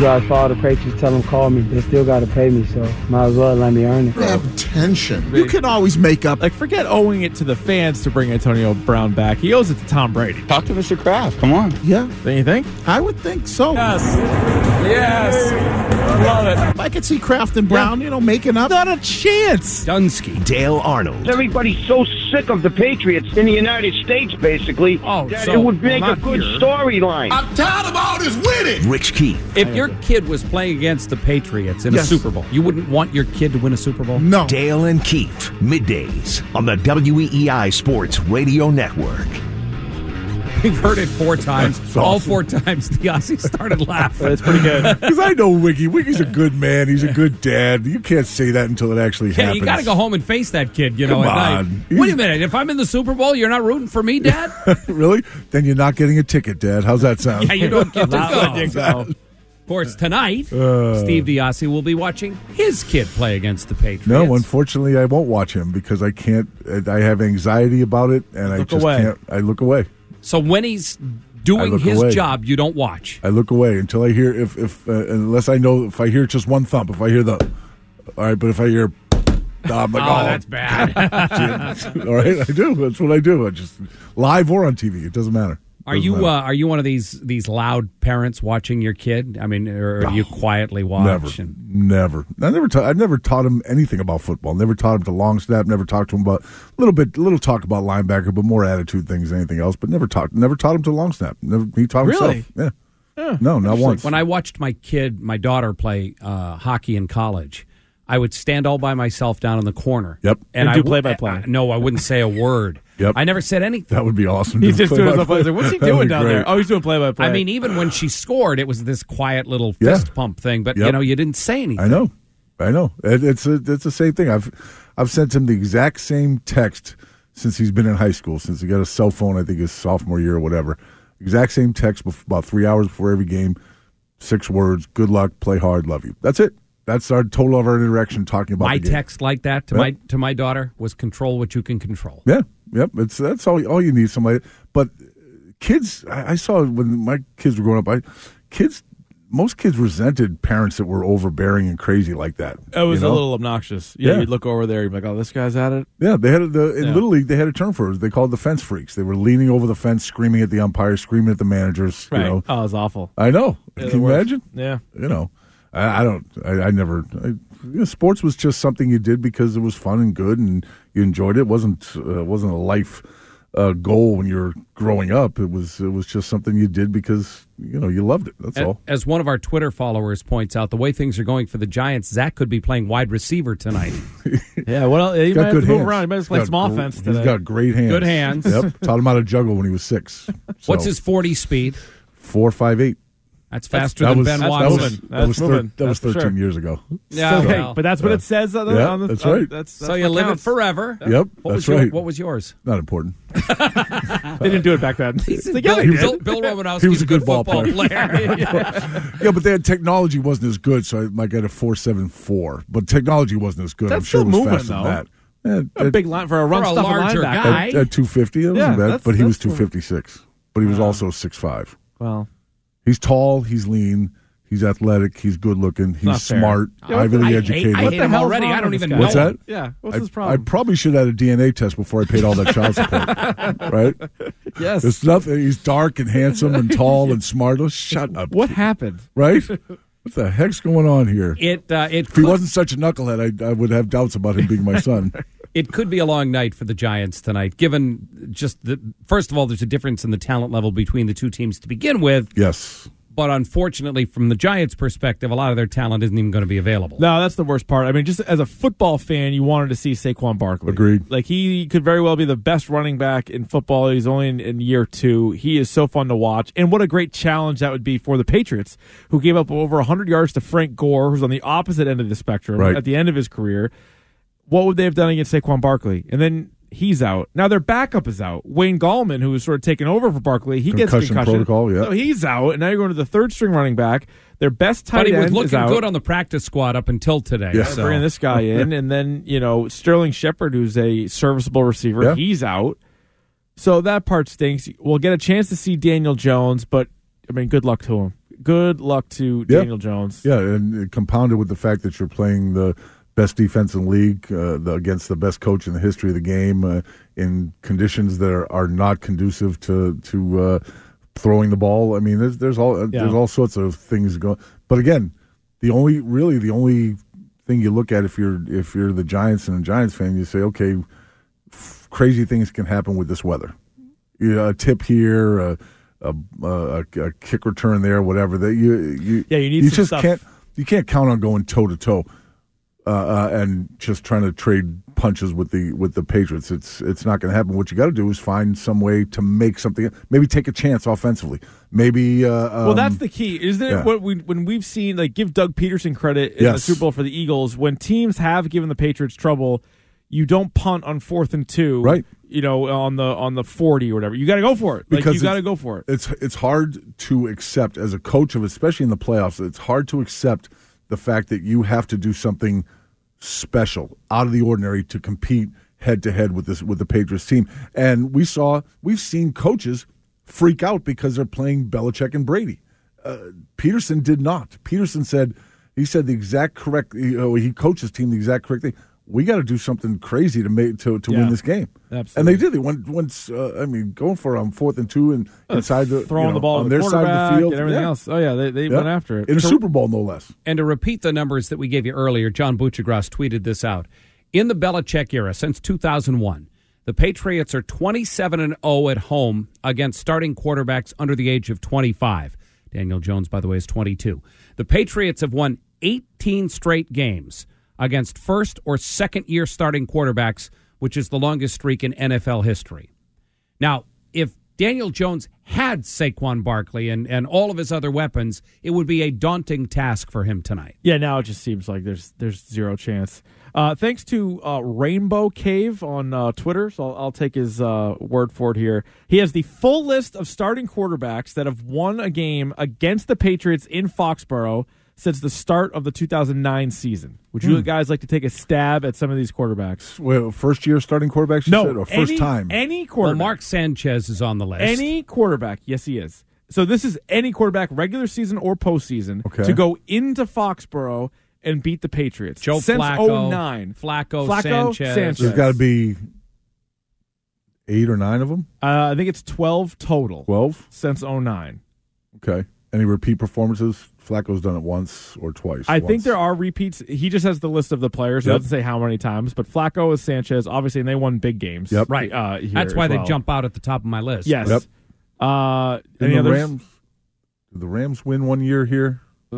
guys follow the Patriots, tell them call me. They still got to pay me, so might as well let me earn it. Have tension. You can always make up. Like, forget owing it to the fans to bring Antonio Brown back. He owes it to Tom Brady. Talk to Mr. Kraft. Come on. Yeah. Don't you think? I would think so. Yes. Love it. I could see Kraft and Brown, making up. Not a chance. Dunsky, Dale Arnold. Everybody's so sick of the Patriots in the United States, basically, that it would make a good storyline. I'm tired of all this winning. Rich Keefe. If your kid was playing against the Patriots in a Super Bowl, you wouldn't want your kid to win a Super Bowl? No. Dale and Keefe, middays on the WEEI Sports Radio Network. We've heard it 4 times. All 4 times, Diassi started laughing. That's pretty good. Because I know Wiggy. Wiggy's a good man. He's a good dad. You can't say that until it actually happens. You got to go home and face that kid, Come at on. night. Wait a minute. If I'm in the Super Bowl, you're not rooting for me, Dad? Really? Then you're not getting a ticket, Dad. How's that sound? Yeah, you don't get to go. Of course, tonight, Steve Diassi will be watching his kid play against the Patriots. No, unfortunately, I won't watch him because I can't. I have anxiety about it, and I just can't. I look away. So when he's doing his job, you don't watch. I look away until I hear unless I know if I hear just one thump. If I hear all right, but if I hear, I'm like, that's bad. All right, I do. That's what I do. I just live or on TV. It doesn't matter. Are you one of these loud parents watching your kid? I mean, or you quietly watch? Never. I've never taught him anything about football. Never taught him to long snap. Never talked to him about little talk about linebacker, but more attitude things than anything else. But never taught him to long snap. He taught himself. Really? Yeah. No, not once. When I watched my daughter play hockey in college, I would stand all by myself down in the corner. Yep. And do play-by-play. No, I wouldn't say a word. Yep. I never said anything. That would be awesome. He's just doing stuff like, what's he doing down there? Oh, he's doing play-by-play. I mean, even when she scored, it was this quiet little fist pump thing. But, you didn't say anything. I know. It's the same thing. I've sent him the exact same text since he's been in high school, since he got a cell phone, I think his sophomore year or whatever. Exact same text about 3 hours before every game. 6 words. Good luck. Play hard. Love you. That's it. That's our total of our interaction talking about my the game. text like that to my daughter was control what you can control. Yeah, yep. That's all you need. Somebody, but kids. I saw when my kids were growing up. Most kids resented parents that were overbearing and crazy like that. It was a little obnoxious. Yeah, you'd look over there, you'd be like, "Oh, this guy's at it." Yeah, they had in Little League. They had a term for it. They called it the fence freaks. They were leaning over the fence, screaming at the umpires, screaming at the managers. Right. Oh, it was awful. I know. Yeah, Can you imagine? Yeah. I never. Sports was just something you did because it was fun and good, and you enjoyed it. It wasn't a life goal when you were growing up. It was just something you did because you loved it. That's all. As one of our Twitter followers points out, the way things are going for the Giants, Zach could be playing wide receiver tonight. Yeah, well, he might have to move around. He might have to play some offense today. He's got great hands. Good hands. Yep. Taught him how to juggle when he was 6. What's his 40 speed? 4.58. That's faster than Ben Watson. That was 13 years ago. Yeah, but that's what it says on the. That's right. That's so you live it forever. Yep, that's right. What was yours? Not important. They didn't do it back then. Bill Romanowski. He was a good ball player. Yeah, but their technology wasn't as good, so I might get a 4.74. But technology wasn't as good. That's I'm sure it was still moving, faster though. than that. A big line for a run stuff larger linebacker. guy. At 250, it wasn't bad, but he was 256. But he was also 6'5". Well, he's tall, he's lean. He's athletic. He's good looking. He's smart. Ivy League educated. I hate him already. I don't even know. What's that? Yeah. What's his problem? I probably should have had a DNA test before I paid all that child support. Right? Yes. It's nothing. He's dark and handsome and tall and smart. Oh, shut up. What happened? Right? What the heck's going on here? If he wasn't such a knucklehead, I would have doubts about him being my son. It could be a long night for the Giants tonight, given just first of all, there's a difference in the talent level between the two teams to begin with. Yes. But unfortunately, from the Giants' perspective, a lot of their talent isn't even going to be available. No, that's the worst part. I mean, just as a football fan, you wanted to see Saquon Barkley. Agreed. Like, he could very well be the best running back in football. He's only in year 2. He is so fun to watch. And what a great challenge that would be for the Patriots, who gave up over 100 yards to Frank Gore, who's on the opposite end of the spectrum at the end of his career. What would they have done against Saquon Barkley? And then he's out. Now their backup is out. Wayne Gallman, who was sort of taking over for Barkley, he gets concussion protocol. Yeah, so he's out. And now you're going to the third string running back. Their best tight end is out. But he was looking good on the practice squad up until today. Yeah. So. Bringing this guy in, and then Sterling Shepard, who's a serviceable receiver, he's out. So that part stinks. We'll get a chance to see Daniel Jones, but I mean, good luck to him. Good luck to Daniel Jones. Yeah, and compounded with the fact that you're playing the best defense in the league against the best coach in the history of the game in conditions that are not conducive to throwing the ball. I mean, there's all sorts of things going. But again, the only thing you look at if you're the Giants and a Giants fan, you say, okay, crazy things can happen with this weather. A tip here, a kick return there, whatever. That you need some stuff. You can't count on going toe to toe and just trying to trade punches with the Patriots. It's not going to happen. What you got to do is find some way to make something. Maybe take a chance offensively. Maybe. Well, that's the key, isn't it? Yeah. When we've seen, like, give Doug Peterson credit in the Super Bowl for the Eagles. When teams have given the Patriots trouble, you don't punt on 4th and 2, right? On the 40 or whatever. You got to go for it. Because you got to go for it. It's hard to accept as a coach of, especially in the playoffs. It's hard to accept the fact that you have to do something special, out of the ordinary, to compete head to head with the Patriots team. And we've seen coaches freak out because they're playing Belichick and Brady. Peterson did not. Peterson said the exact correct. He coached his team the exact correct thing. We got to do something crazy to win this game. Absolutely. And they did. They went once. Going for 4th and 2 and inside throwing the ball on to their the side of the field and everything else. Oh yeah, they went after it in a Super Bowl, no less. And to repeat the numbers that we gave you earlier, John Buchagras tweeted this out. In the Belichick era, since 2001, the Patriots are 27-0 at home against starting quarterbacks under the age of 25. Daniel Jones, by the way, is 22. The Patriots have won 18 straight games against first or second year starting quarterbacks, which is the longest streak in NFL history. Now, if Daniel Jones had Saquon Barkley and all of his other weapons, it would be a daunting task for him tonight. Yeah, now it just seems like there's zero chance. Thanks to Rainbow Cave on Twitter, so I'll take his word for it here. He has the full list of starting quarterbacks that have won a game against the Patriots in Foxborough since the start of the 2009 season. Would you guys like to take a stab at some of these quarterbacks? Well, first-year starting quarterbacks, you said, or first time? Any quarterback. Well, Mark Sanchez is on the list. Any quarterback. Yes, he is. So this is any quarterback, regular season or postseason, to go into Foxborough and beat the Patriots. Joe since Flacco. 09. Flacco, Sanchez. There's got to be 8 or 9 of them? I think it's 12 total. 12? Since 09. Okay. Any repeat performances? Flacco's done it once or twice. I think there are repeats. He just has the list of the players. It doesn't say how many times. But Flacco is Sanchez, obviously, and they won big games. Yep. Right. That's why they jump out at the top of my list. Yes. Yep. Any others? Did the Rams win 1 year here?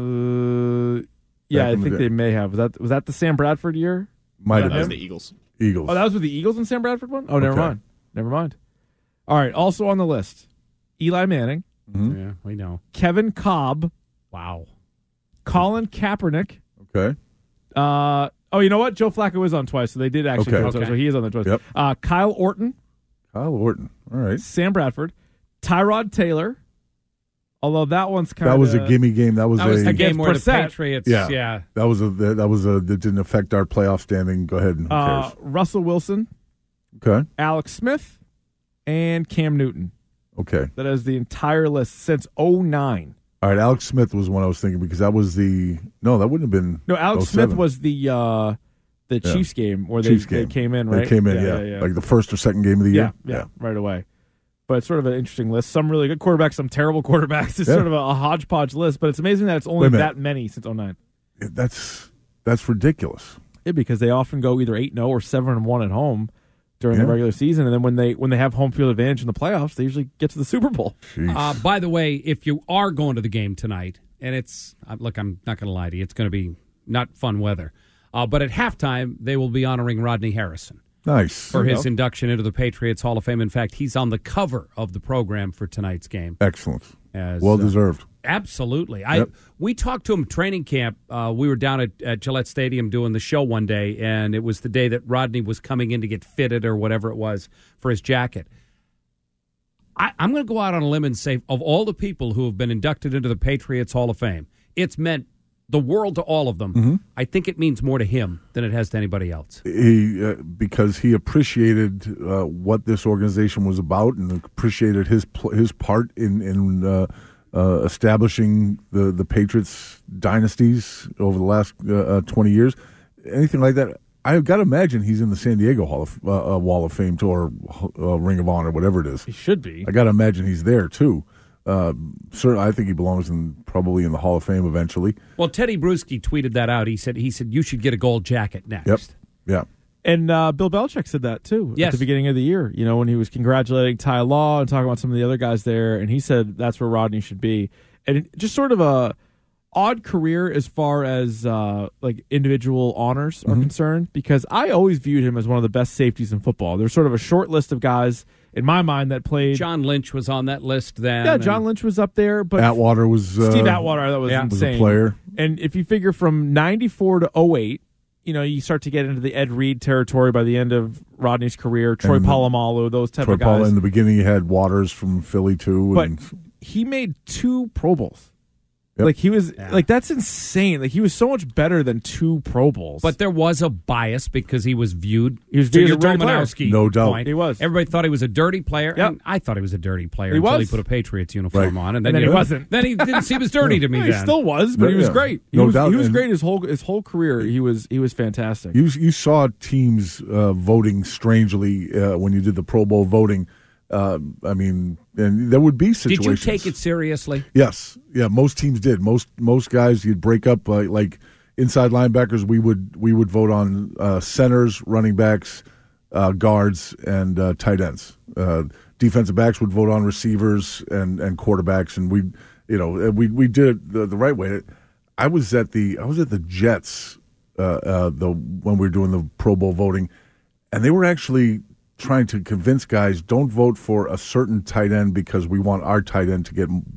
Yeah, I think they may have. Was that the Sam Bradford year? Might have That was been. the Eagles. Eagles. Oh, that was with the Eagles and Sam Bradford won? Oh, never mind. All right, also on the list, Eli Manning. Mm-hmm. Yeah, we know. Kevin Kolb. Wow. Colin Kaepernick. Okay. You know what? Joe Flacco is on twice, so they did actually. Okay. So he is on there twice. Yep. Kyle Orton. Kyle Orton. All right. Sam Bradford. Tyrod Taylor. Although that one's kind of... That was a gimme game. That was a game where the Brissett. Patriots... Yeah. That didn't affect our playoff standing. Go ahead. Who cares? Russell Wilson. Okay. Alex Smith. And Cam Newton. Okay. That is the entire list since 09. All right, Alex Smith was one I was thinking because that was the... No, that wouldn't have been... No, Alex 07. Smith was the Chiefs game where they came in, right? They came in, yeah. Like the first or second game of the year? Yeah, right away. But it's sort of an interesting list. Some really good quarterbacks, some terrible quarterbacks. It's sort of a hodgepodge list, but it's amazing that it's only that many since 09. That's ridiculous. Yeah, because they often go either 8-0 or 7-1 at home during the regular season, and then when they have home field advantage in the playoffs, they usually get to the Super Bowl. By the way, if you are going to the game tonight, and it's look, I'm not going to lie to you, it's going to be not fun weather. But at halftime, they will be honoring Rodney Harrison. Nice. For his induction into the Patriots Hall of Fame. In fact, he's on the cover of the program for tonight's game. Excellent. Well deserved. Absolutely. We talked to him training camp. We were down at Gillette Stadium doing the show one day, and it was the day that Rodney was coming in to get fitted or whatever it was for his jacket. I'm going to go out on a limb and say, of all the people who have been inducted into the Patriots Hall of Fame, it's meant the world to all of them. Mm-hmm. I think it means more to him than it has to anybody else. Because he appreciated what this organization was about and appreciated his part in establishing the Patriots dynasties over the last 20 years. Anything like that, I've got to imagine he's in the San Diego Wall of Fame or Ring of Honor, whatever it is. He should be. I got to imagine he's there too. Certainly, I think he belongs probably in the Hall of Fame eventually. Well, Teddy Bruschi tweeted that out. He said you should get a gold jacket next. Yep. Yeah. And Bill Belichick said that too at the beginning of the year. You know, when he was congratulating Ty Law and talking about some of the other guys there, and he said that's where Rodney should be. And just sort of a odd career as far as like individual honors are concerned, because I always viewed him as one of the best safeties in football. There's sort of a short list of guys in my mind that played. John Lynch was on that list then. Yeah, John Lynch was up there, but Atwater was Steve Atwater. That was insane. Was a player. And if you figure from 94 to 08, you know, you start to get into the Ed Reed territory by the end of Rodney's career. Troy Polamalu, those type of guys. In the beginning, you had Waters from Philly too, but he made 2 Pro Bowls. Yep. Like he was like, that's insane. Like he was so much better than 2 Pro Bowls. But there was a bias because he was viewed as a dirty player. No doubt. Point. He was. Everybody thought he was a dirty player. Yep. And I thought he was a dirty player until he put a Patriots uniform on, and then he wasn't. Then he didn't seem as dirty to me. He still was, but he was great. He was great his whole career. He was fantastic. You saw teams voting strangely when you did the Pro Bowl voting. I mean, and there would be situations. Did you take it seriously? Yes, yeah. Most teams did. Most guys, you'd break up like inside linebackers. We would vote on centers, running backs, guards, and tight ends. Defensive backs would vote on receivers and quarterbacks, and we did it the right way. I was at the Jets when we were doing the Pro Bowl voting, and they were actually trying to convince guys, don't vote for a certain tight end because we want our tight end to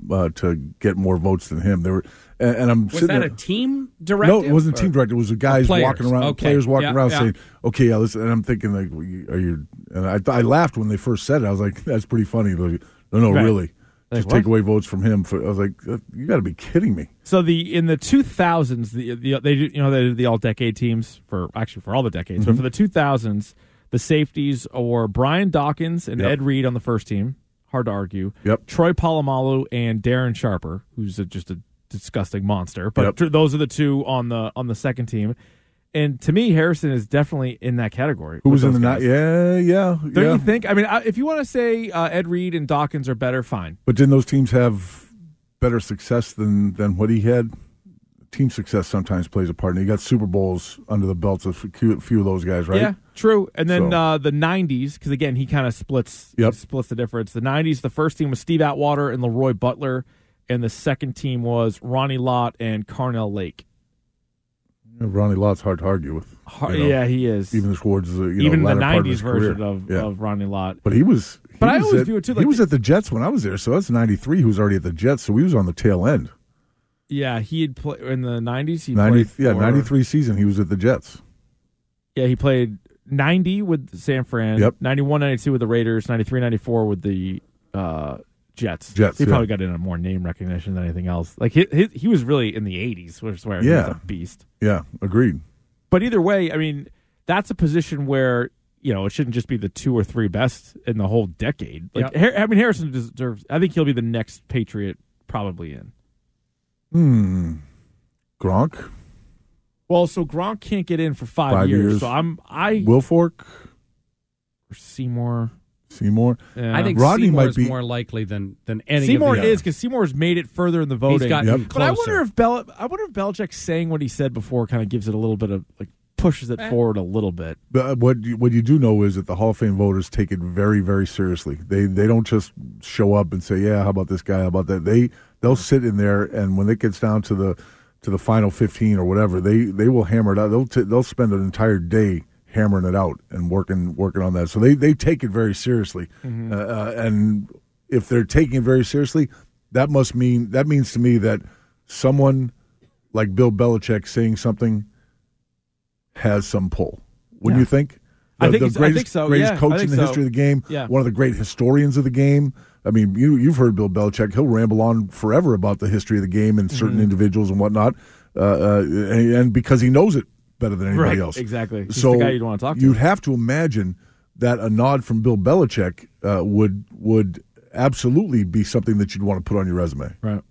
get more votes than him. They were, and I'm was that a team directive? No, it wasn't a team directive. It was the guys walking around, players walking around saying, "Okay, yeah, listen." And I'm thinking, like, are you? And I laughed when they first said it. I was like, "That's pretty funny." Like, no, really. Like, just take away votes from him. I was like, you got to be kidding me. So in the 2000s, they did the all-decade teams for all the decades, but for the 2000s. The safeties were Brian Dawkins and Ed Reed on the first team. Hard to argue. Yep. Troy Polamalu and Darren Sharper, who's just a disgusting monster. But those are the 2 on the second team. And to me, Harrison is definitely in that category. Who was in the night? Yeah. Don't you think? I mean, if you want to say Ed Reed and Dawkins are better, fine. But didn't those teams have better success than what he had? Team success sometimes plays a part, and he got Super Bowls under the belts of a few of those guys, right? Yeah, true. And then the 90s, because again, he kind of splits the difference. The 90s, the first team was Steve Atwater and Leroy Butler, and the second team was Ronnie Lott and Carnell Lake. Ronnie Lott's hard to argue with. Yeah, he is. Even towards even the 90s version career. of Ronnie Lott. But I always view it too. He was at the Jets when I was there, so that's 93. He was already at the Jets, so he was on the tail end. Yeah, he had played in the 90s. 93 season, he was at the Jets. Yeah, he played 90 with San Fran, 91, 92 with the Raiders, 93, 94 with the Jets. He probably got in a more name recognition than anything else. Like he was really in the 80s, which is where he was a beast. Yeah, agreed. But either way, I mean, that's a position where, it shouldn't just be the 2 or 3 best in the whole decade. Like, Harrison deserves. I think he'll be the next Patriot probably in. Gronk? Well, so Gronk can't get in for 5 years. So Wilfork? Or Seymour. Yeah. I think Rodney Seymour might is be more likely than any Seymour of the is, because Seymour's made it further in the voting. He's gotten But I wonder if Belichick saying what he said before kind of gives it a little bit of, like, pushes it forward a little bit. But what you do know is that the Hall of Fame voters take it very, very seriously. They don't just show up and say, yeah, how about this guy, how about that. They'll sit in there, and when it gets down to the final 15 or whatever, they will hammer it out. They'll spend an entire day hammering it out and working on that. So they take it very seriously. And if they're taking it very seriously, that means to me that someone like Bill Belichick saying something has some pull. Wouldn't you think? I think so. Greatest coach in the history of the game. Yeah. One of the great historians of the game. I mean, you've heard Bill Belichick. He'll ramble on forever about the history of the game and certain individuals and whatnot, and because he knows it better than anybody else. Exactly. He's so the guy you'd want to talk to. You'd have to imagine that a nod from Bill Belichick would absolutely be something that you'd want to put on your resume. Right.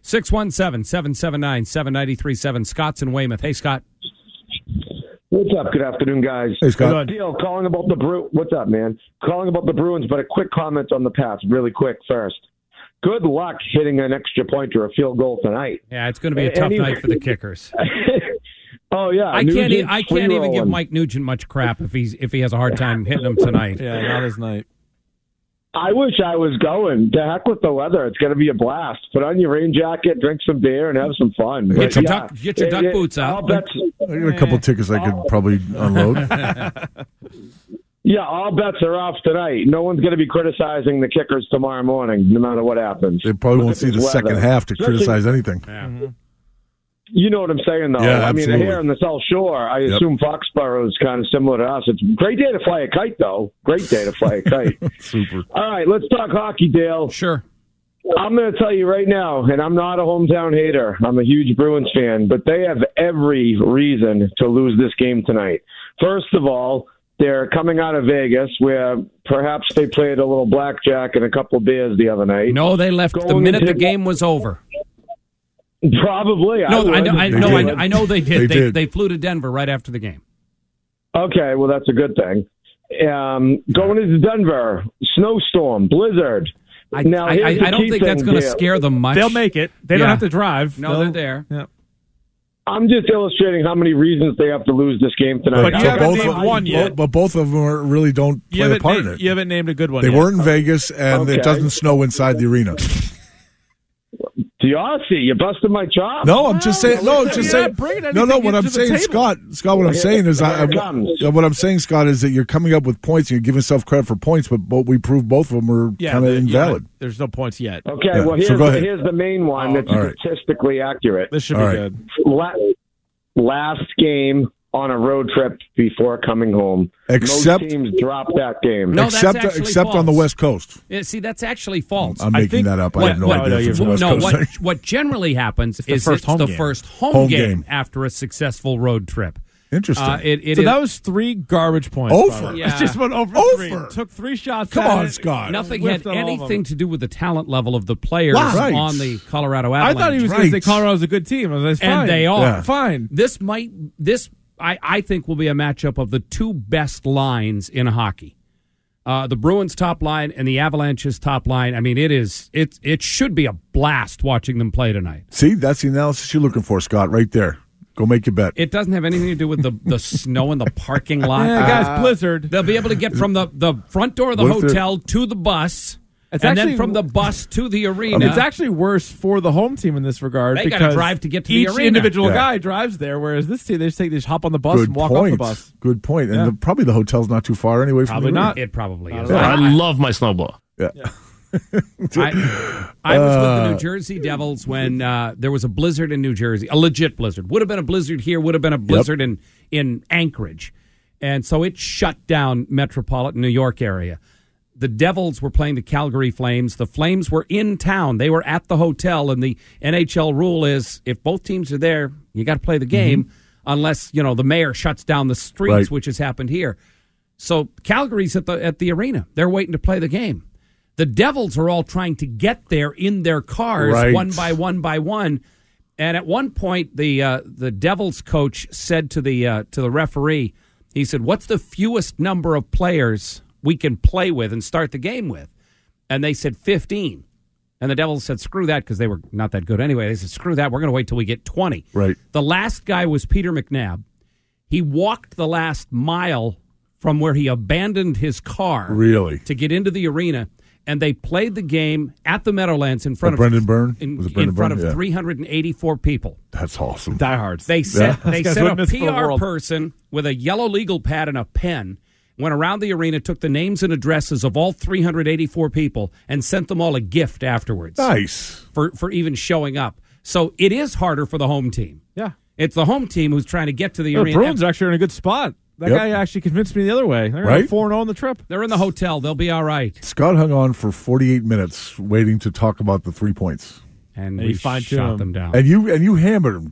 617-779-7937. Scott's in Weymouth. Hey, Scott. What's up? Good afternoon, guys. Hey, Scott. Deal, calling about the What's up, man? Calling about the Bruins, but a quick comment on the Pats, really quick first. Good luck hitting an extra point or a field goal tonight. Yeah, it's going to be a tough night for the kickers. Oh yeah, I can't even give Mike Nugent much crap if he has a hard time hitting them tonight. Yeah, not his night. I wish I was going. To heck with the weather. It's going to be a blast. Put on your rain jacket, drink some beer, and have some fun. Get your duck boots out. I got a couple tickets I could probably unload. Yeah, all bets are off tonight. No one's going to be criticizing the kickers tomorrow morning, no matter what happens. They probably won't see the second half to criticize anything. Yeah. Mm-hmm. You know what I'm saying, though. Yeah, I mean, absolutely. here in the South Shore, I assume Foxborough is kind of similar to us. It's a great day to fly a kite, though. Great day to fly a kite. Super. All right, let's talk hockey, Dale. Sure. I'm going to tell you right now, and I'm not a hometown hater. I'm a huge Bruins fan, but they have every reason to lose this game tonight. First of all, they're coming out of Vegas, where perhaps they played a little blackjack and a couple of beers the other night. No, they left the minute the game was over. Probably. No, I know they did. They flew to Denver right after the game. Okay, well, that's a good thing. Going into Denver, snowstorm, blizzard. I don't think that's going to scare them much. They'll make it. They don't have to drive. No, they're there. Yeah. I'm just illustrating how many reasons they have to lose this game tonight. But you haven't named one yet. But both of them really don't play a part in it. You haven't named a good one They yet. weren't in Vegas, and it doesn't snow inside the arena. Diossi, you busted my chops. No, I'm just saying. No, just saying. No. What I'm saying, Scott. What I'm saying is, what I'm saying, Scott, is that you're coming up with points. And you're giving yourself credit for points, but we proved both of them were kind of invalid. There's no points yet. Okay, Yeah, well, here's the main one that's statistically accurate. This should be good. Last game on a road trip before coming home. Most teams drop that game. No, except false. on the West Coast. Yeah, see, that's actually false. I'm making that up. I have no idea if it's West Coast. What generally happens is first home the game. first home game after a successful road trip. Interesting. That was 3 garbage points. Over. Yeah. It just went over 3. Took 3 shots. Come on, Scott. Nothing had anything to do with the talent level of the players on the Colorado Avalanche. I thought he was going to say Colorado's a good team. I was like, fine. And they are. Yeah. Fine. I think will be a matchup of the 2 best lines in hockey. The Bruins' top line and the Avalanche's top line. I mean, it should be a blast watching them play tonight. See, that's the analysis you're looking for, Scott, right there. Go make your bet. It doesn't have anything to do with the snow in the parking lot. Yeah, guys, blizzard. They'll be able to get from the front door of the hotel to the bus, then from the bus to the arena. It's actually worse for the home team in this regard. They got to drive to get to the arena. Each individual guy drives there, whereas this team, they just hop on the bus and walk off the bus. Good point. And probably the hotel's not too far anyway from the arena. It probably is. I love my snowball. Yeah. I was with the New Jersey Devils when there was a blizzard in New Jersey, a legit blizzard. Would have been a blizzard here, would have been a blizzard in Anchorage. And so it shut down metropolitan New York area. The Devils were playing the Calgary Flames. The Flames were in town. They were at the hotel, and the NHL rule is if both teams are there, you got to play the game unless, the mayor shuts down the streets, which has happened here. So Calgary's at the arena. They're waiting to play the game. The Devils are all trying to get there in their cars one by one. And at one point, the Devils coach said to the referee, he said, "What's the fewest number of players we can play with and start the game with?" And they said 15. And the Devils said, screw that, because they were not that good anyway. They said, screw that, we're going to wait till we get 20. Right. The last guy was Peter McNabb. He walked the last mile from where he abandoned his car to get into the arena. And they played the game at the Meadowlands in front of Brendan Byrne? in front of 384 people. That's awesome. Diehards. They sent a PR person with a yellow legal pad and a pen, went around the arena, took the names and addresses of all 384 people, and sent them all a gift afterwards. Nice. For even showing up. So it is harder for the home team. Yeah. It's the home team who's trying to get to the arena. The Bruins are actually in a good spot. That guy actually convinced me the other way. They're 4-0 on the trip. They're in the hotel. They'll be all right. Scott hung on for 48 minutes waiting to talk about the 3 points. And we shot them down. And you hammered him.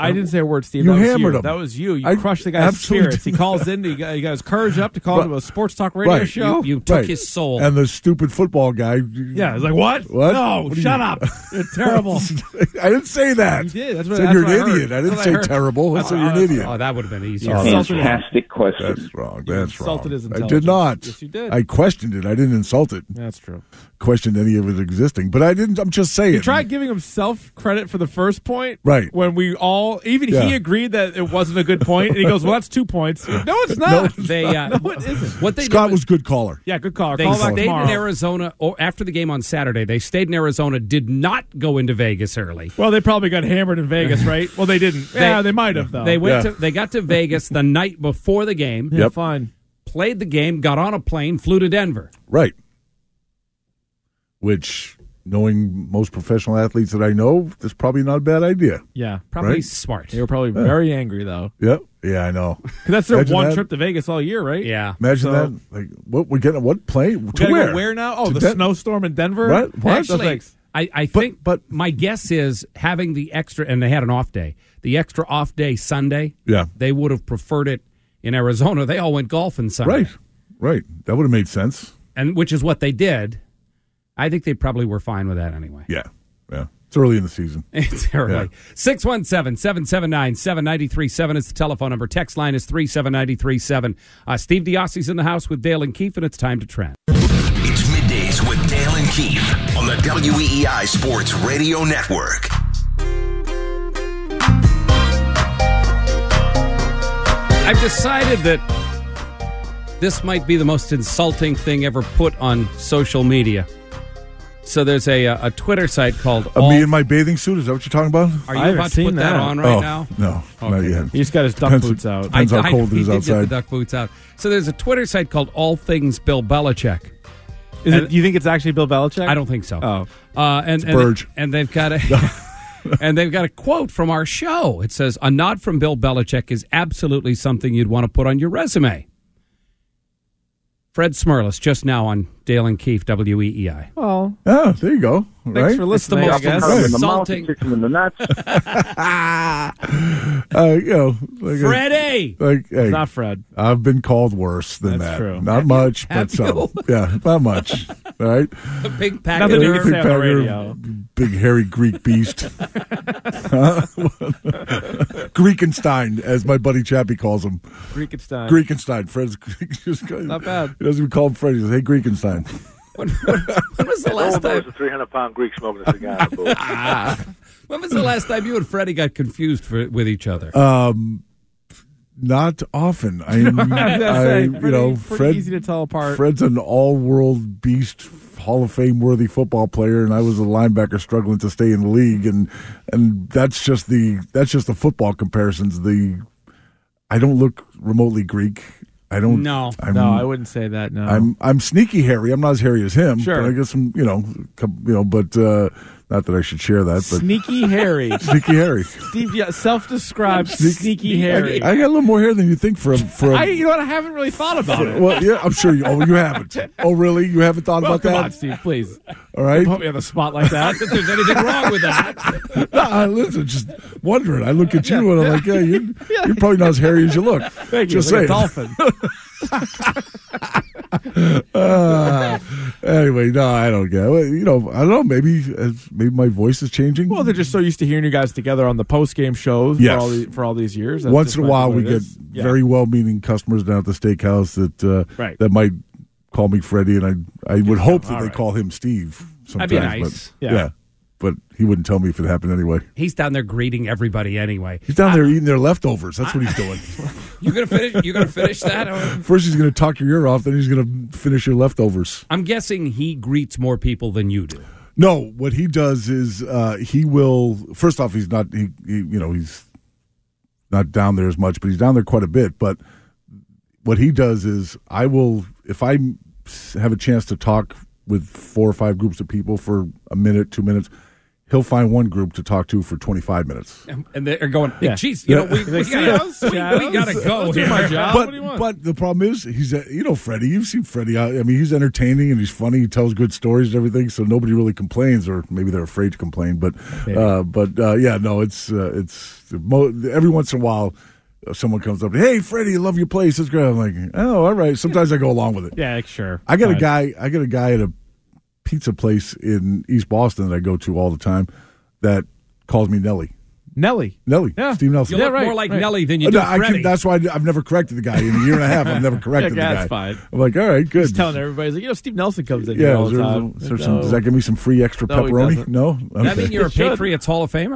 I didn't say a word, Steve. You That was hammered you. him. That was you. You I crushed the guy's absolutely spirits. He did calls in. He got his courage up to call him to a sports talk radio Right. show. You took Right. his soul. And the stupid football guy. Yeah, he's like, what? What? No, What do shut you- up. You're terrible. I didn't say that. You did. That's what- I said that's you're what I an heard. idiot. I didn't That's what say I heard. terrible. I said you're an idiot. Oh, that would have been easy. You insulted him. Fantastic question. That's wrong. You That's insulted wrong. his I intelligence. did not. Yes, you did. I questioned it. I didn't insult it. That's true. Questioned any of it existing. But I didn't. I'm just saying. You tried giving himself credit for the first point. Right. When we all, even he Yeah. agreed that it wasn't a good point. And he goes, well, that's 2 points. No, it's not. They, No, it isn't. what they Scott did was good caller. Yeah, good call. They Call back stayed tomorrow. in Arizona after the game on Saturday. They stayed in Arizona, did not go into Vegas early. Well, they probably got hammered in Vegas, right? Well, they didn't. They might have, though. They went Yeah. they got to Vegas the night before the game, Yeah, Yep. fine. played the game, got on a plane, flew to Denver. Right. Which, knowing most professional athletes that I know, that's probably not a bad idea. Yeah. Probably Right. smart. They were probably very angry, though. Yep. Yeah, I know. 'Cause that's their Imagine one that. trip to Vegas all year, right? Yeah. Imagine So- that. Like, what we're getting? What plane? We To gotta where? go where now? Oh, To the Den- snowstorm in Denver? What? What? Actually, That's I think but- my guess is having the extra, and they had an off day, the extra off day Sunday, Yeah. they would have preferred it in Arizona. They all went golfing Sunday. Right. Right. That would have made sense. And which is what they did. I think they probably were fine with that anyway. Yeah. Yeah. It's early in the season. It's early. Yeah. 617-779-7937 is the telephone number. Text line is 37937. Steve Diossi's in the house with Dale and Keefe, and it's time to trend. It's Middays with Dale and Keefe on the WEEI Sports Radio Network. I've decided that this might be the most insulting thing ever put on social media. So there's a Twitter site called Me in my bathing suit? Is that what you're talking about? Are I you haven't about to seen put that that. on right oh, now? No, not Okay. yet. He's got his duck Depends- boots out. Depends how cold it he is did outside. get the duck boots out. So there's a Twitter site called All Things Bill Belichick. Is it? Do you think it's actually Bill Belichick? I don't think so. Oh. And Burge. and they've got a and they've got a quote from our show. It says, "A nod from Bill Belichick is absolutely something you'd want to put on your resume." Fred Smirlis, just now on Dale and Keefe, WEEI. Well, Oh, there you go. thanks Right? for It's the listening, I most guess. insulting. Like Freddie! like, hey, It's not Fred. I've been called worse than That's that. true. Not much, but have some. you? Yeah, not much. All right. A big pack Nothing of you nerve. can say on the Packer, radio. big hairy Greek beast. Greekenstein, as my buddy Chappie calls him. Greekenstein. Greekenstein. Fred's just Not bad. He doesn't even call him Fred. He says, "Hey, Greekenstein." When was the last time? a 300-pound Greek smoking a cigar in the booth. When was the last time you and Freddie got confused with each other? Not often. I was gonna say, pretty Fred. easy to tell apart. Fred's an all-world beast, Hall of Fame worthy football player, and I was a linebacker struggling to stay in the league, and that's just the football comparisons. I don't look remotely Greek. I don't. No. No, I wouldn't say that. No. I'm sneaky hairy. I'm not as hairy as him. Sure. But I guess some, but not that I should share that. But Sneaky Harry. sneaky hairy. Steve, yeah, self-described Sneaky Harry. I got a little more hair than you think for a. You know what? I haven't really thought about it. Well, yeah, I'm sure you. Oh, you haven't. Oh, really? You haven't thought Well, about come that? on, Steve, please. All right. Put me on the spot like that. If there's anything wrong with that. Nah, listen, just wondering. I look at you and I'm like, yeah, you're probably not as hairy as you look. Thank you. Just Like a saying. dolphin. Anyway, no, I don't get it. I don't know. Maybe my voice is changing. Well, they're just so used to hearing you guys together on the post-game shows Yes. for all these years. That's Once just in a might be while, what we it get is. Yeah. very well-meaning customers down at the steakhouse Right. that might call me Freddie, and I would hope that all they right. call him Steve sometimes. That'd be nice. But, Yeah. but he wouldn't tell me if it happened anyway. He's down there greeting everybody anyway. He's down there eating their leftovers. That's what he's doing. You gonna finish? You gonna finish that? Or- First, he's going to talk your ear off. Then he's going to finish your leftovers. I'm guessing he greets more people than you do. No, what he does is he will. First off, he's not. He's not down there as much, but he's down there quite a bit. But what he does is, I will, if I have a chance to talk with 4 or 5 groups of people for a minute, 2 minutes, he'll find one group to talk to for 25 minutes. And they're going, geez, we got to go here. My job. What do you want? But the problem is, he's Freddie. You've seen Freddie. I mean, he's entertaining and he's funny. He tells good stories and everything, so nobody really complains, or maybe they're afraid to complain. But it's every once in a while. Someone comes up, hey, Freddie, I love your place. It's great. I'm like, oh, all right. Sometimes I go along with it. Yeah, sure. I got a guy at a pizza place in East Boston that I go to all the time that calls me Nelly. Nelly. Yeah. Steve Nelson. You look more like Nelly than you do Freddie. That's why I've never corrected the guy. In a year and a half, I've never corrected the guy. That's fine. I'm like, all right, good. He's telling everybody, he's like, Steve Nelson comes in here all the time. Does that give me some free extra pepperoni? No? Okay. Does that mean you're a Patriots Hall of Famer?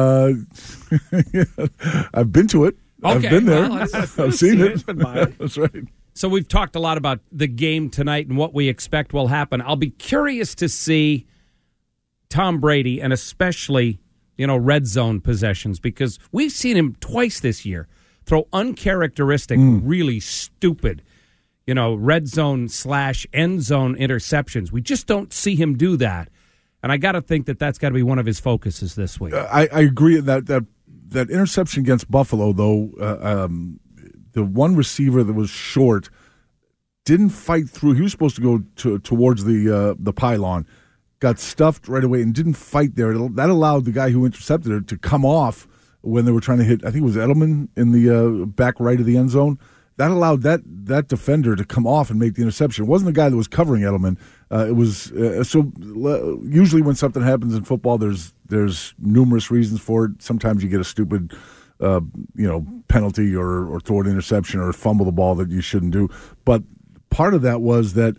I've been to it. Okay, I've been there. I've seen it. That's right. So we've talked a lot about the game tonight and what we expect will happen. I'll be curious to see Tom Brady, and especially, red zone possessions, because we've seen him twice this year throw uncharacteristic, really stupid, red zone / end zone interceptions. We just don't see him do that. And I got to think that that's got to be one of his focuses this week. I agree that interception against Buffalo, though, the one receiver that was short didn't fight through. He was supposed to go towards the pylon, got stuffed right away, and didn't fight there. That allowed the guy who intercepted it to come off when they were trying to hit, I think it was Edelman in the back right of the end zone. That allowed that defender to come off and make the interception. It wasn't the guy that was covering Edelman. It was usually when something happens in football, there's numerous reasons for it. Sometimes you get a stupid penalty or throw an interception or fumble the ball that you shouldn't do. But part of that was that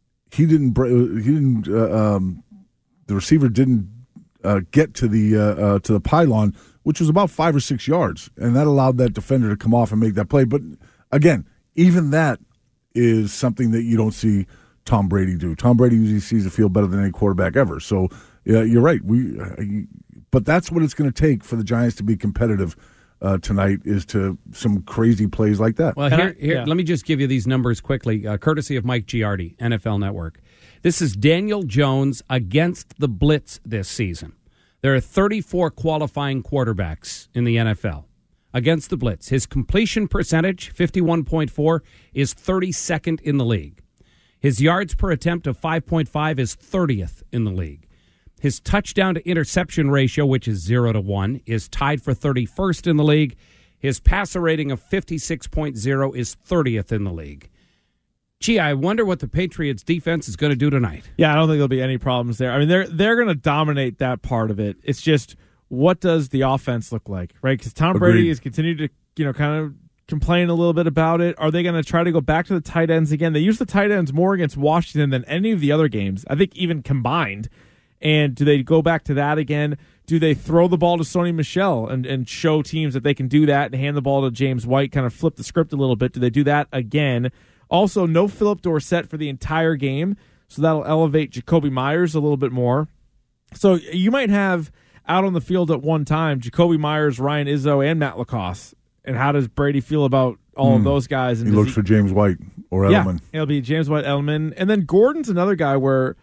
the receiver didn't get to the pylon, which was about 5 or 6 yards, and that allowed that defender to come off and make that play. But again, even that is something that you don't see Tom Brady do. Tom Brady usually sees the field better than any quarterback ever. So yeah, you're right. But that's what it's going to take for the Giants to be competitive tonight, is to some crazy plays like that. Well, here, let me just give you these numbers quickly, courtesy of Mike Giardi, NFL Network. This is Daniel Jones against the blitz this season. There are 34 qualifying quarterbacks in the NFL against the blitz. His completion percentage, 51.4, is 32nd in the league. His yards per attempt of 5.5 is 30th in the league. His touchdown to interception ratio, which is 0-1, is tied for 31st in the league. His passer rating of 56.0 is 30th in the league. Gee, I wonder what the Patriots defense is going to do tonight. Yeah, I don't think there'll be any problems there. I mean, they're going to dominate that part of it. It's just, what does the offense look like, right? Because Tom Brady has continued to, kind of complain a little bit about it. Are they going to try to go back to the tight ends again? They use the tight ends more against Washington than any of the other games, I think, even combined. And do they go back to that again? Do they throw the ball to Sony Michel and show teams that they can do that and hand the ball to James White, kind of flip the script a little bit? Do they do that again? Also, no Phillip Dorsett for the entire game, so that'll elevate Jacoby Myers a little bit more. So you might have out on the field at one time Jacoby Myers, Ryan Izzo, and Matt LaCosse. And how does Brady feel about all of those guys? And he looks for James White or Edelman. Yeah, it'll be James White, Edelman. And then Gordon's another guy where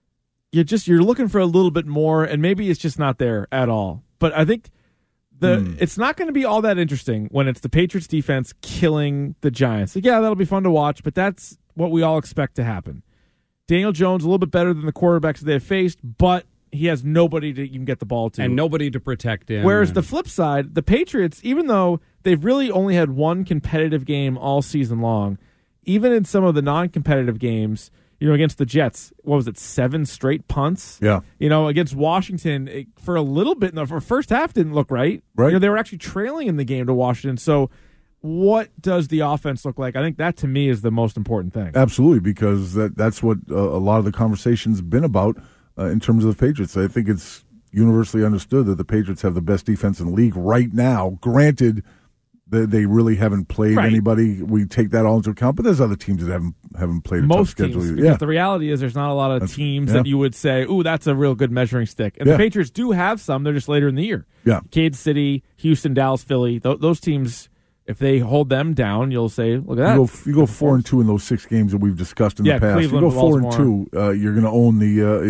you're looking for a little bit more, and maybe it's just not there at all. But I think it's not going to be all that interesting when it's the Patriots defense killing the Giants. Like, yeah, that'll be fun to watch, but that's what we all expect to happen. Daniel Jones, a little bit better than the quarterbacks that they've faced, but he has nobody to even get the ball to. And nobody to protect him. Whereas the flip side, the Patriots, even though they've really only had one competitive game all season long, even in some of the non-competitive games, against the Jets, what was it, 7 straight punts? Yeah. Against Washington, for a little bit, the first half didn't look right. Right. They were actually trailing in the game to Washington. So what does the offense look like? I think that, to me, is the most important thing. Absolutely, because that's what a lot of the conversation's been about in terms of the Patriots. I think it's universally understood that the Patriots have the best defense in the league right now. Granted, they really haven't played anybody. We take that all into account, but there's other teams that haven't played a tough schedule. Teams, because the reality is there's not a lot of teams that you would say, ooh, that's a real good measuring stick. And the Patriots do have some. They're just later in the year. Yeah. Kansas City, Houston, Dallas, Philly, those teams, If they hold them down, you'll say, look at that. You go 4-2 in those 6 games that we've discussed in the past. Cleveland, you go 4-2, you're going to own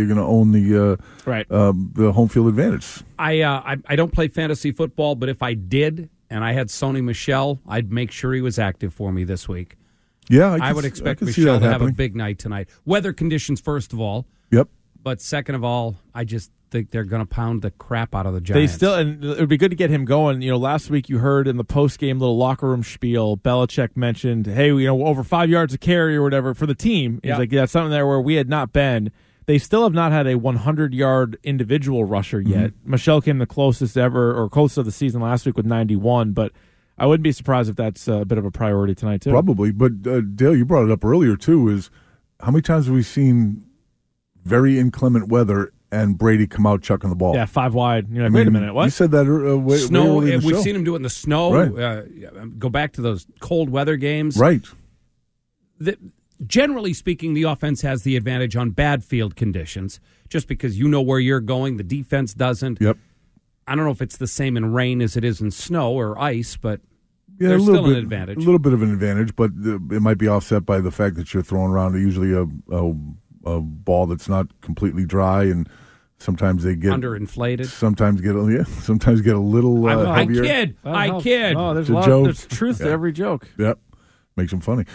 the home field advantage. I don't play fantasy football, but if I did and I had Sony Michel, I'd make sure he was active for me this week. Yeah, I would expect Michel to have a big night tonight. Weather conditions, first of all. Yep. But second of all, I just think they're going to pound the crap out of the Giants. And it would be good to get him going. Last week you heard in the post-game little locker room spiel, Belichick mentioned, hey, over 5 yards of carry or whatever for the team. He's like, that's something there where we had not been. They still have not had a 100-yard individual rusher yet. Michel came the closest ever, or close to the season last week with 91, but I wouldn't be surprised if that's a bit of a priority tonight, too. Probably, but Dale, you brought it up earlier, too, is how many times have we seen very inclement weather and Brady come out chucking the ball? Yeah, 5 wide. You're like, wait a minute, what? You said that snow. way We've seen him do it in the snow. Right. Go back to those cold weather games. Right. Generally speaking, the offense has the advantage on bad field conditions, just because you know where you're going. The defense doesn't. Yep. I don't know if it's the same in rain as it is in snow or ice, but yeah, there's still an advantage. A little bit of an advantage, but it might be offset by the fact that you're throwing around usually a ball that's not completely dry, and sometimes they get underinflated. Sometimes get a little heavier. I kid. Oh, there's truth to every joke. Yep, makes them funny.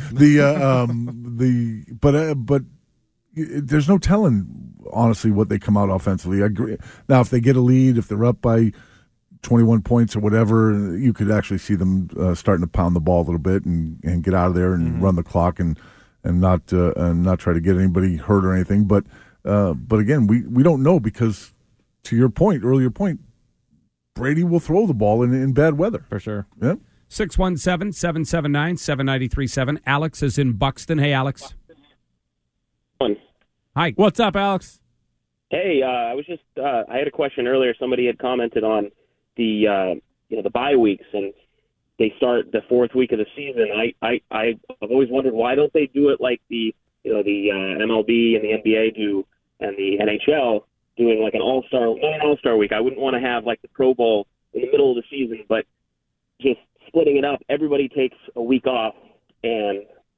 But there's no telling, honestly, what they come out offensively. I agree. Now, if they get a lead, if they're up by 21 points or whatever, you could actually see them starting to pound the ball a little bit and get out of there and run the clock and not try to get anybody hurt or anything. But again, we don't know, because to your earlier point, Brady will throw the ball in bad weather. For sure. Yep. 617-779-7937. Alex is in Buxton. Hey, Alex. Hi. What's up, Alex? Hey, I was just I had a question earlier. Somebody had commented on the the bye weeks, and they start the 4th week of the season. I've always wondered, why don't they do it like the MLB and the NBA do, and the NHL doing like an all-star week. I wouldn't want to have like the Pro Bowl in the middle of the season, but just splitting it up. Everybody takes a week off, and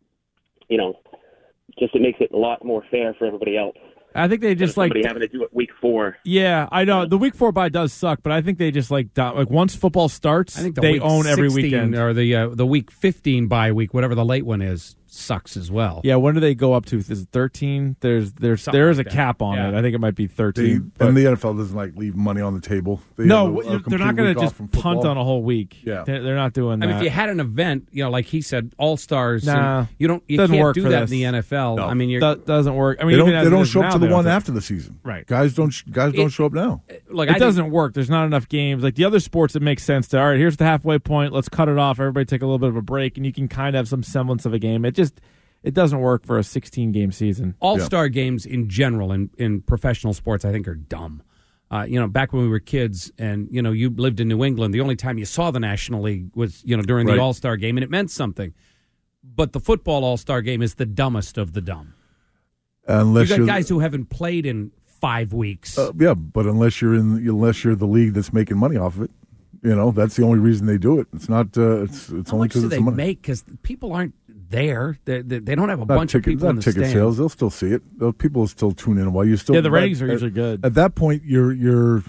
just it makes it a lot more fair for everybody else. I think they just somebody having to do it week 4. Yeah, I know the week 4 bye does suck, but I think they just like once football starts, I think they own every weekend. Or the week 15 bye week, whatever the late one is, sucks as well. Yeah, when do they go up to? Is it 13? There is a cap on it. I think it might be 13. And the NFL doesn't leave money on the table. They're not going to just punt on a whole week. Yeah, they're not doing that. I mean, if you had an event, like he said, all stars, nah, you can't do that in the NFL. No. I mean, that doesn't work. I mean, they don't show up to the one after the season. Right, guys don't show up now. It doesn't work. There's not enough games. Like the other sports, it makes sense to, all right, here's the halfway point. Let's cut it off. Everybody take a little bit of a break, and you can kind of have some semblance of a game. It doesn't work for a 16-game season. All-star games in general in professional sports, I think, are dumb. Back when we were kids and, you lived in New England, the only time you saw the National League was, during the All-Star game, and it meant something. But the football All-Star game is the dumbest of the dumb. Unless you got guys who haven't played in 5 weeks. But unless you're the league that's making money off of it, that's the only reason they do it. It's not. It's only because it's they money. Make because people aren't there. They don't have a bunch of people in the ticket stand. Sales. They'll still see it. People will still tune in while you still. Yeah, the ratings are usually good. At that point, you've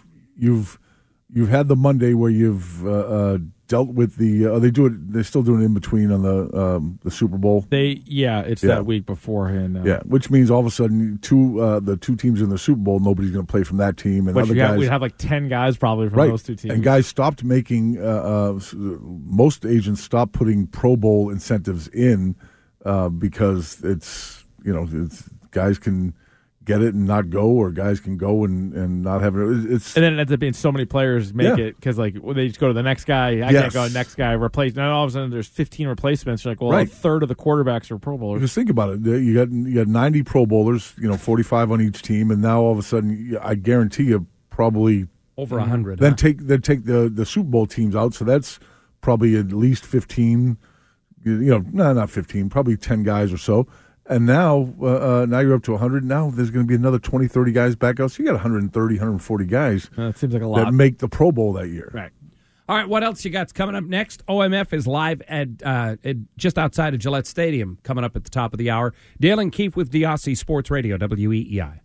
had the Monday where you've dealt with the. They still do it in between on the Super Bowl. That week beforehand. Which means all of a sudden the two teams in the Super Bowl, nobody's going to play from that team, and we'd have like 10 guys probably from those two teams. And guys stopped making. Most agents stopped putting Pro Bowl incentives in because it's guys can get it and not go, or guys can go and not have it. And then it ends up being so many players make it because they just go to the next guy. I can't go to the next guy, replace. Now all of a sudden there's 15 replacements. You're like, a third of the quarterbacks are Pro Bowlers. Just think about it. You got 90 Pro Bowlers, 45 on each team, and now all of a sudden, I guarantee you probably over 100. Then take the Super Bowl teams out, so that's probably at least 15. Not 15, probably 10 guys or so. And now you're up to 100. Now there's going to be another 20, 30 guys back out. So you got 130, 140 guys it seems like a lot. that make the Pro Bowl that year. Right. All right, what else you got coming up next? OMF is live at just outside of Gillette Stadium coming up at the top of the hour. Dale and Keefe with DRC Sports Radio, WEEI.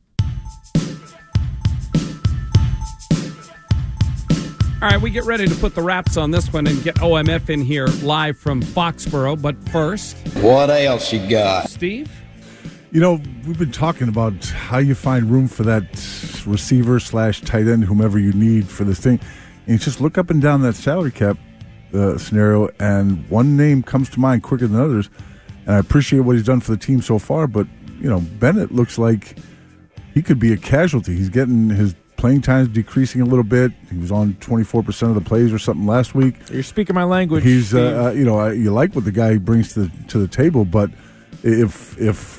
All right, we get ready to put the wraps on this one and get OMF in here live from Foxborough. But first, what else you got? Steve? You know, we've been talking about how you find room for that receiver / tight end, whomever you need for this thing. And you just look up and down that salary cap scenario, and one name comes to mind quicker than others. And I appreciate what he's done for the team so far, but, you know, Bennett looks like he could be a casualty. He's getting his playing time's decreasing a little bit. He was on 24% of the plays or something last week. You're speaking my language. He's, you like what the guy brings to the table, but if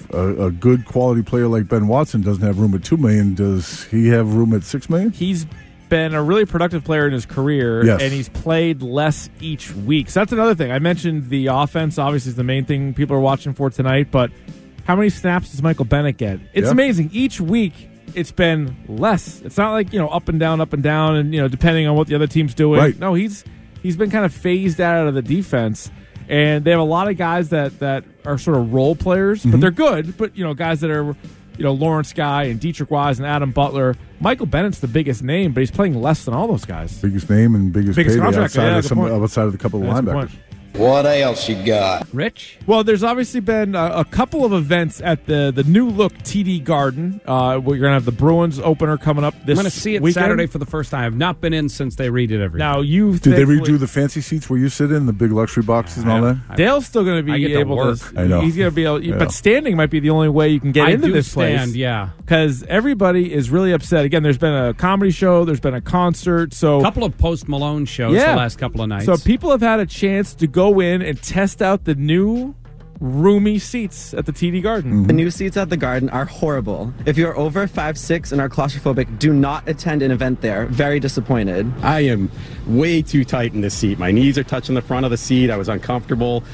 a good quality player like Ben Watson doesn't have room at $2 million, does he have room at $6 million? He's been a really productive player in his career, yes, and he's played less each week. So that's another thing. I mentioned the offense, obviously, is the main thing people are watching for tonight, but how many snaps does Michael Bennett get? It's amazing. Each week, it's been less. It's not like, up and down, and, depending on what the other team's doing. Right. No, he's been kind of phased out of the defense, and they have a lot of guys that are sort of role players, but they're good. But, guys that are, Lawrence Guy and Dietrich Wise and Adam Butler. Michael Bennett's the biggest name, but he's playing less than all those guys. Biggest name and biggest payday contract, outside of the couple of linebackers. What else you got? Rich? Well, there's obviously been a couple of events at the new look TD Garden. We're going to have the Bruins opener coming up this weekend. I'm going to see it Saturday for the first time. I've not been in since they redid everything. Now, did they redo the fancy seats where you sit in, the big luxury boxes and all that? Dale's still going to be able to. I know. He's going to be able, but standing might be the only way you can get into this place. Yeah. Because everybody is really upset. Again, there's been a comedy show, there's been a concert. So a couple of Post Malone shows the last couple of nights. So people have had a chance to go in and test out the new roomy seats at the TD Garden. The new seats at the Garden are horrible. If you're over 5'6" and are claustrophobic, do not attend an event there. Very disappointed. I am way too tight in this seat. My knees are touching the front of the seat. I was uncomfortable.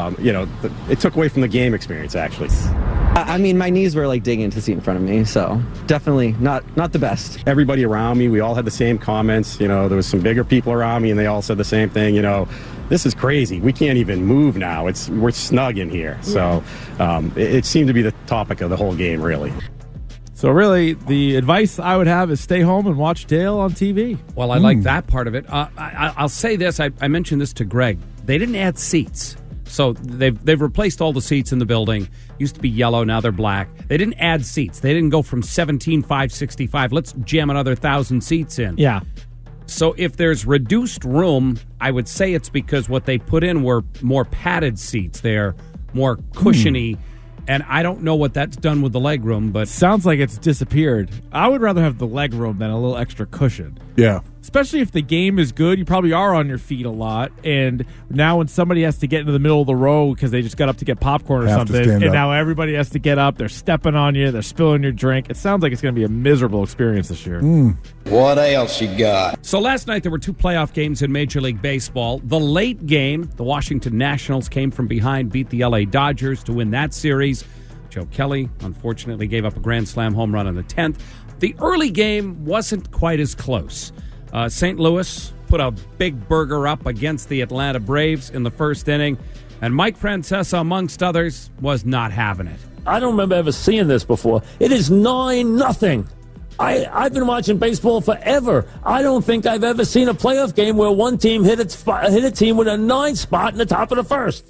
It took away from the game experience, actually. I mean, my knees were like digging into the seat in front of me, so definitely not the best. Everybody around me, we all had the same comments. There was some bigger people around me, and they all said the same thing. This is crazy. We can't even move now. We're snug in here. So it seemed to be the topic of the whole game, really. So really, the advice I would have is stay home and watch Dale on TV. Well, I like that part of it. I'll say this. I mentioned this to Greg. They didn't add seats. So they've replaced all the seats in the building. Used to be yellow, now they're black. They didn't add seats. They didn't go from 17,565. Let's jam another 1,000 seats in. Yeah. So if there's reduced room, I would say it's because what they put in were more padded seats. They're more cushiony. And I don't know what that's done with the leg room, but sounds like it's disappeared. I would rather have the leg room than a little extra cushion. Yeah. Especially if the game is good, you probably are on your feet a lot. And now when somebody has to get into the middle of the row because they just got up to get popcorn or something, and now everybody has to get up, they're stepping on you, they're spilling your drink. It sounds like it's going to be a miserable experience this year. What else you got? So last night there were two playoff games in Major League Baseball. The late game, the Washington Nationals came from behind, beat the LA Dodgers to win that series. Joe Kelly, unfortunately, gave up a grand slam home run in the 10th. The early game wasn't quite as close. St. Louis put a big burger up against the Atlanta Braves in the first inning, and Mike Francesa, amongst others, was not having it. I don't remember ever seeing this before. It is 9-0. I've been watching baseball forever. I don't think I've ever seen a playoff game where one team hit a team with a 9 spot in the top of the first.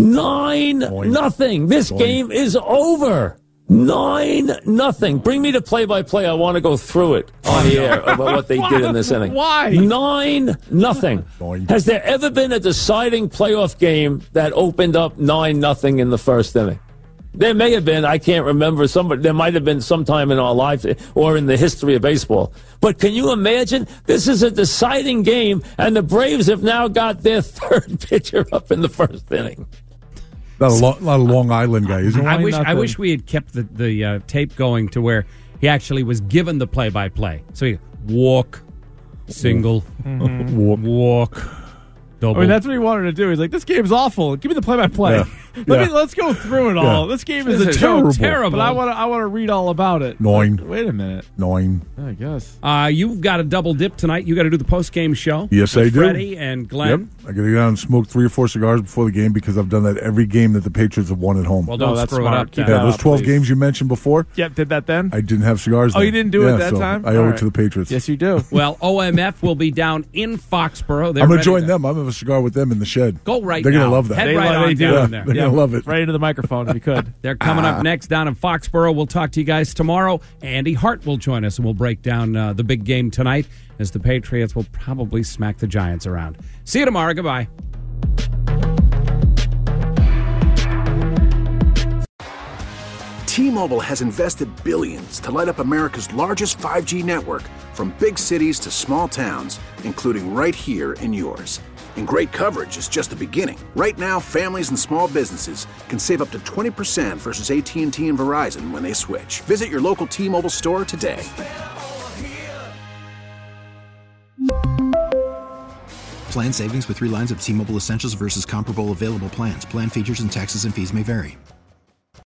9-0. This game is over. 9-0. Bring me the play-by-play. I want to go through it on the air about what they did in this inning. Why? 9-0. Has there ever been a deciding playoff game that opened up 9-0 in the first inning? There may have been. I can't remember. There might have been sometime in our life or in the history of baseball. But can you imagine? This is a deciding game, and the Braves have now got their third pitcher up in the first inning. Not a Long Island guy, is it? I wish we had kept the tape going to where he actually was given the play-by-play. So he walk, single, walk, double. I mean, that's what he wanted to do. He's like, this game's awful. Give me the play-by-play. Yeah. Let's go through it all. Yeah. This game is This a is joke. terrible. But I want to read all about it. 9. Wait a minute. 9. I guess. You've got a double dip tonight. You got to do the post game show. Yes, with I do. Freddie and Glenn. Yep. I got to get out and smoke 3 or 4 cigars before the game because I've done that every game that the Patriots have won at home. Well, don't that's screw smart. it up. Keep then. that those up, 12 please. games you mentioned before, Yep, did that then? I didn't have cigars. Oh, then. you didn't do it Yeah, that so time? I owe All it right. to the Patriots. Yes, you do. Well, OMF will be down in Foxborough. They're I'm going ready to join to them. I'm going to have a cigar with them in the shed. Go right They're now. going to love that. Head They right love on it, down yeah. there. They're going to love it. Right into the microphone if you could. They're coming up next down in Foxborough. We'll talk to you guys tomorrow. Andy Hart will join us, and we'll break down the big game tonight as the Patriots will probably smack the Giants around. See you tomorrow. Goodbye. T-Mobile has invested billions to light up America's largest 5G network, from big cities to small towns, including right here in yours. And great coverage is just the beginning. Right now, families and small businesses can save up to 20% versus AT&T and Verizon when they switch. Visit your local T-Mobile store today. Plan savings with 3 lines of T-Mobile Essentials versus comparable available plans. Plan features and taxes and fees may vary.